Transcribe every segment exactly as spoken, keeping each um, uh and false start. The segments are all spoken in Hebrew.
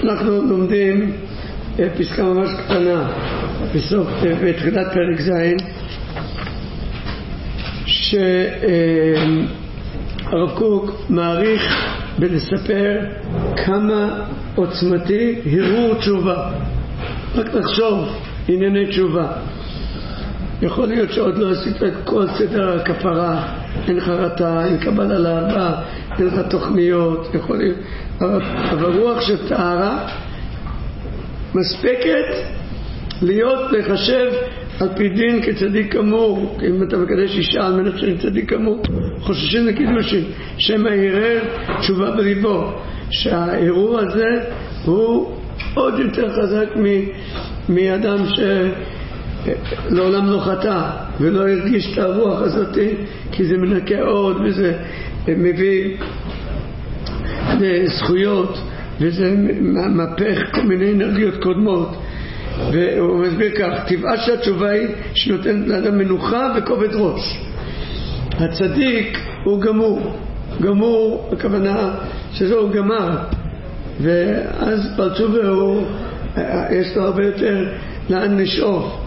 אנחנו לומדים פסקה ממש קטנה בסוף, בתחילת פרק ז', שהרב קוק מעריך בלספר כמה עוצמתי הרהור תשובה. רק לחשוב ענייני תשובה. יכול להיות שעוד לא עשית את כל סדר הכפרה, אין חרטה, אין קבלה לארבע, אין לך תוכניות, יכול להיות, אבל, אבל רוח של טהרה מספקת להיות לחשב על פי דין כצדיק כמור. אם אתה מקדש אישה על מנת שאני צדיק כמור, חוששים לקידושין, שמא יראה תשובה בליבו, שהאירוע הזה הוא עוד יותר חזק מאדם שלעולם לא חטא ולא הרגיש את הרוח הזאת, כי זה מנקה עוד וזה מביא זכויות וזה מפך כל מיני אנרגיות קודמות. והוא מסביר כך: טבעה שהתשובה היא שנותנת לאדם מנוחה וכובד ראש. הצדיק הוא גמור, גמור הכוונה שזהו גמר, ואז בתשובה הוא יש לו הרבה יותר לאן לשאוף.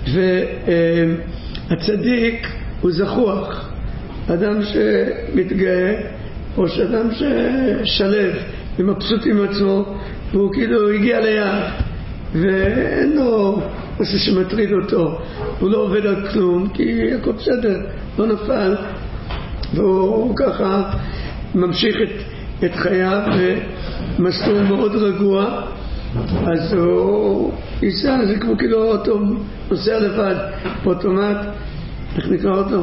והצדיק הוא זכוח, אדם שמתגאה או שאדם ששלב ומבסוט עם עצמו, והוא כאילו הגיע ליד ואין לו משהו שמטריד אותו, הוא לא עובד על כלום כי הכל בסדר, לא נפל, והוא ככה ממשיך את, את חייו במסלול מאוד רגוע. אז הוא ייסע, זה כמו כאילו אוטו נוסע לבד, אוטומט, איך נקרא אותו?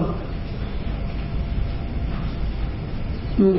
נו,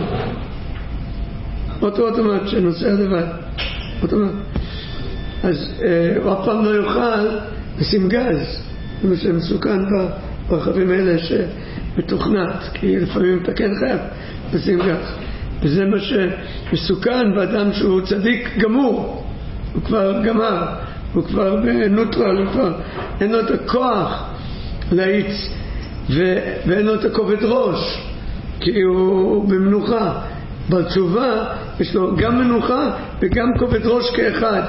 אוטו אוטומט שנוסע לבד, אוטומט. אז אה, הוא אף פעם לא יוכל לשים גז, זה מה שמסוכן ברכבים האלה שמתוכנת, כי לפעמים אתה כן חייב לשים גז, וזה מה שמסוכן באדם שהוא צדיק גמור, הוא כבר גמר, הוא כבר בנוטרל, הוא כבר אין לו את הכוח להאיץ ו- ואין לו את הכובד ראש, כי הוא במנוחה. בתשובה יש לו גם מנוחה וגם כובד ראש כאחד,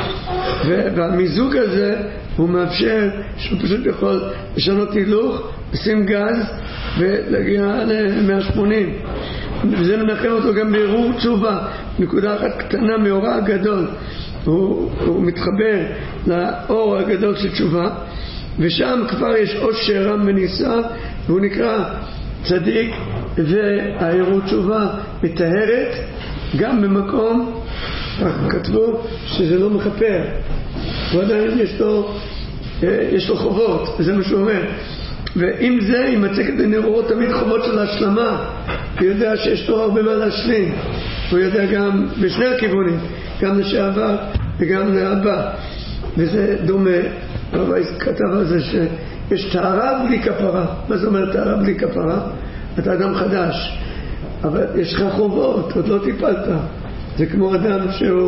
והמיזוג הזה הוא מאפשר שהוא פשוט יכול לשנות הילוך, לשים גז ולהגיע ל-מאה ושמונים, וזה מנחם אותו גם בהרהור תשובה. נקודה אחת קטנה מאורה הגדול, הוא, הוא מתחבר לאור הגדול של תשובה, ושם כבר יש עושר רם ונישא, והוא נקרא צדיק. וההרהור תשובה מטהרת גם במקום, כתבו שזה לא מכפר, הוא עדיין יש לו, יש לו חובות, וזה מה שהוא אומר. ועם זה יימצא כדי נראות תמיד חובות של השלמה, הוא יודע שיש לו הרבה מה להשלים, הוא יודע גם בשני הכיוונים, גם לשעבר וגם להבא. וזה דומה, הרב כתב על זה שיש טהרה בלי כפרה. מה זאת אומרת טהרה בלי כפרה? אתה אדם חדש, אבל יש לך חובות, עוד לא טיפלת. זה כמו אדם שהוא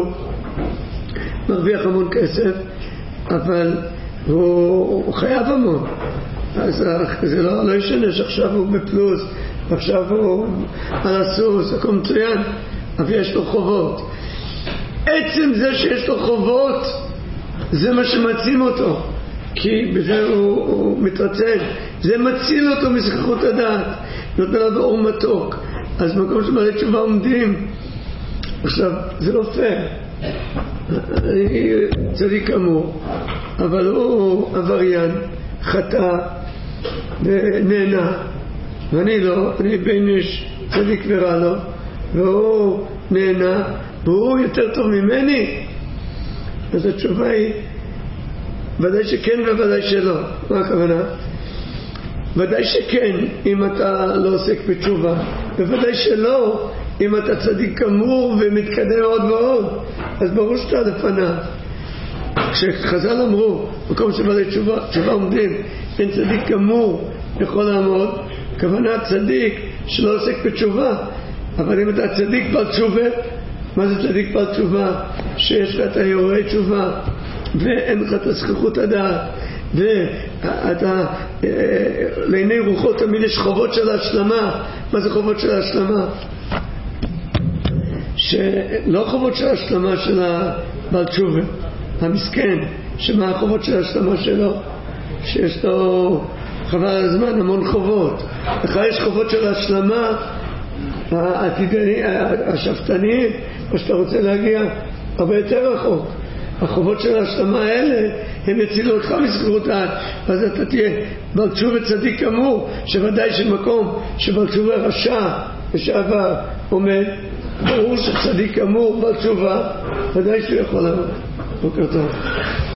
מרוויח המון כסף, אבל הוא, הוא חייב המון, אז זה לא, לא ישנה שעכשיו הוא בפלוס, ועכשיו הוא על הסוס, הכל מצוין, אבל יש לו חובות. עצם זה שיש לו חובות זה מה שמציל אותו, כי בזה הוא, הוא מתרצל, זה מציל אותו מזכחות הדעת, נותן לו אור מתוק. אז מקום שבעלי תשובה עומדים, עכשיו זה לא פייר, אני צדיק כמור, אבל הוא עבריין, חטא ונהנה, ואני לא, אני בין יש צדיק ורע לו, והוא נהנה, והוא יותר טוב ממני. אז התשובה היא ודאי שכן וודאי שלא. מה הכוונה? ודאי שכן אם אתה לא עוסק בתשובה, וודאי שלא אם אתה צדיק כמור ומתקדם עוד ועוד, אז ברור שאתה לפניו. כשחז"ל אמרו מקום שבעלי תשובה, תשובה עומדים, אין צדיק כמור יכול לעמוד, כוונה צדיק שלא עוסק בתשובה. אבל אם אתה צדיק בעל תשובה, מה זה צדיק בעל תשובה? שיש לך את היורי תשובה ואין לך את הזכיחות הדעת, ואתה לעיני רוחות תמיד יש חובות של השלמה. מה זה חובות של השלמה? שלא חובות של השלמה של בעל תשובה, המסכן, שמה החובות של ההשלמה שלו? שיש לו חבל הזמן, המון חובות. לך יש חובות של ההשלמה השפטניים, או שאתה רוצה להגיע הרבה יותר רחוק. החובות של ההשלמה האלה הם יצילו אותך מסגרות העד, ואז אתה תהיה בעל תשובה צדיק אמור, שוודאי שמקום שבעל תשובה רשע ושעבר עומד, ברור שצדיק אמור בעל תשובה ודאי שהוא יכול לעמוד. בוקר טוב.